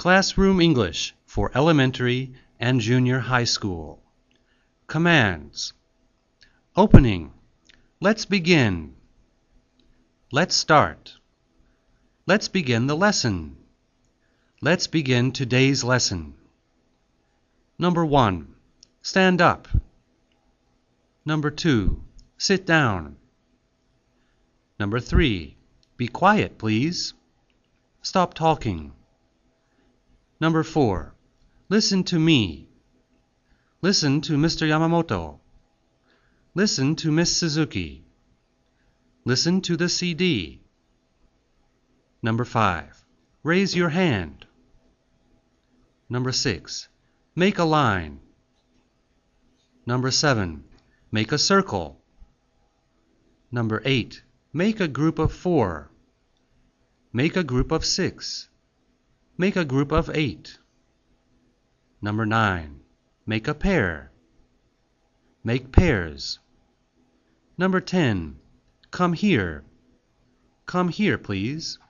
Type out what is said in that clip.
Classroom English for Elementary and Junior High School. Commands. Opening. Let's begin. Let's start. Let's begin the lesson. Let's begin today's lesson. Number 1. Stand up. Number 2. Sit down. Number 3. Be quiet, please. Stop talking. Number 4. Listen to me. Listen to Mr. Yamamoto. Listen to Miss Suzuki. Listen to the CD. Number 5. Raise your hand. Number 6. Make a line. Number 7. Make a circle. Number 8. Make a group of 4. Make a group of 6. Make a group of 8. Number 9. Make a pair. Make pairs. Number 10. Come here. Come here, please.